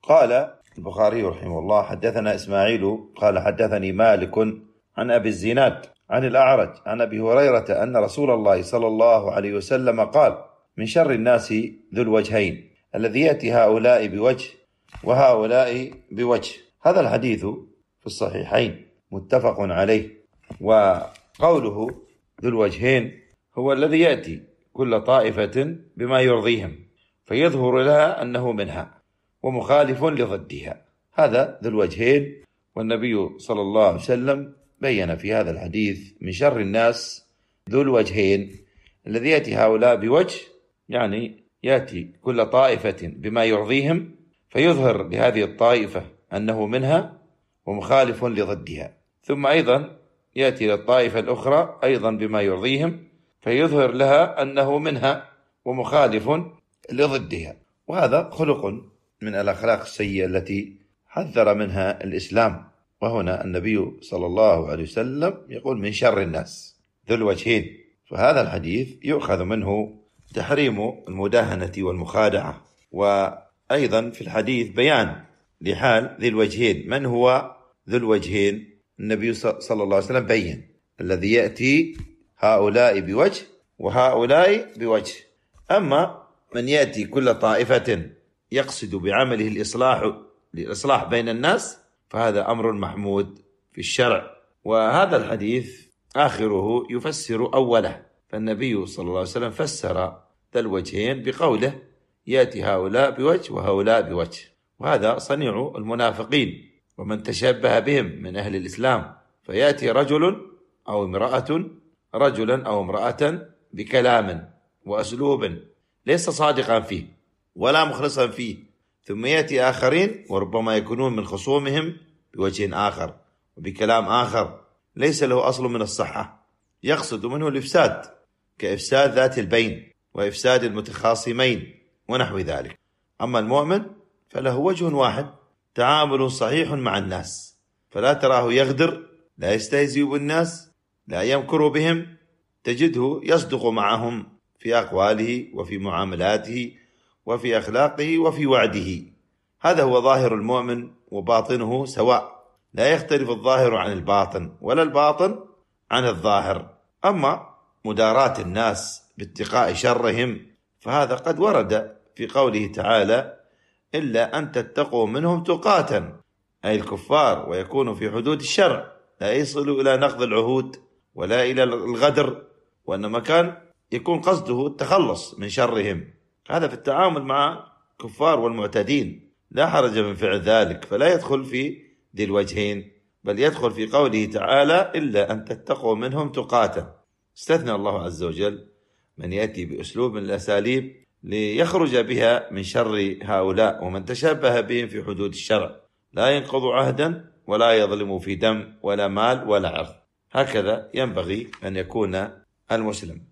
قال البخاري رحمه الله: حدثنا إسماعيل قال حدثني مالك عن أبي الزناد عن الأعرج عن أبي هريرة أن رسول الله صلى الله عليه وسلم قال: من شر الناس ذو الوجهين الذي يأتي هؤلاء بوجه وهؤلاء بوجه. هذا الحديث في الصحيحين متفق عليه. وقوله ذو الوجهين هو الذي يأتي كل طائفة بما يرضيهم فيظهر لها أنه منها ومخالف لضدها، هذا ذو الوجهين. والنبي صلى الله عليه وسلم بين في هذا الحديث: من شر الناس ذو الوجهين الذي يأتي هؤلاء بوجه، يعني يأتي كل طائفة بما يرضيهم فيظهر لهذه الطائفة أنه منها ومخالف لضدها، ثم أيضا يأتي للطائفة الأخرى أيضا بما يرضيهم فيظهر لها أنه منها ومخالف لضدها. وهذا خلق من الأخلاق السيئة التي حذر منها الإسلام. وهنا النبي صلى الله عليه وسلم يقول: من شر الناس ذو الوجهين. فهذا الحديث يؤخذ منه تحريم المداهنة والمخادعة. وأيضا في الحديث بيان لحال ذي الوجهين. من هو ذو الوجهين؟ النبي صلى الله عليه وسلم بين: الذي يأتي هؤلاء بوجه وهؤلاء بوجه. أما من يأتي كل طائفة يقصد بعمله الإصلاح بين الناس فهذا أمر محمود في الشرع. وهذا الحديث آخره يفسر أوله، فالنبي صلى الله عليه وسلم فسر ذا الوجهين بقوله: يأتي هؤلاء بوجه وهؤلاء بوجه. وهذا صنيع المنافقين ومن تشبه بهم من أهل الإسلام، فيأتي رجلا أو امرأة بكلام وأسلوب ليس صادقا فيه ولا مخلصا فيه، ثم يأتي آخرين وربما يكونون من خصومهم بوجه آخر وبكلام آخر ليس له أصل من الصحة، يقصد منه الإفساد كإفساد ذات البين وإفساد المتخاصمين ونحو ذلك. أما المؤمن فله وجه واحد، تعامل صحيح مع الناس، فلا تراه يغدر، لا يستهزئ بالناس، لا يمكر بهم، تجده يصدق معهم في أقواله وفي معاملاته وفي أخلاقه وفي وعده. هذا هو ظاهر المؤمن، وباطنه سواء، لا يختلف الظاهر عن الباطن ولا الباطن عن الظاهر. أما مداراة الناس باتقاء شرهم فهذا قد ورد في قوله تعالى: إلا أن تتقوا منهم تقاتا، أي الكفار، ويكون في حدود الشرع، لا يصل إلى نقض العهود ولا إلى الغدر، وإنما كان يكون قصده التخلص من شرهم. هذا في التعامل مع الكفار والمعتدين لا حرج من فعل ذلك، فلا يدخل في ذي الوجهين، بل يدخل في قوله تعالى: إلا أن تتقوا منهم تقاتا. استثنى الله عز وجل من يأتي بأسلوب من الأساليب ليخرج بها من شر هؤلاء، ومن تشبه بهم في حدود الشرع لا ينقض عهدا ولا يظلم في دم ولا مال ولا عرض. هكذا ينبغي أن يكون المسلم.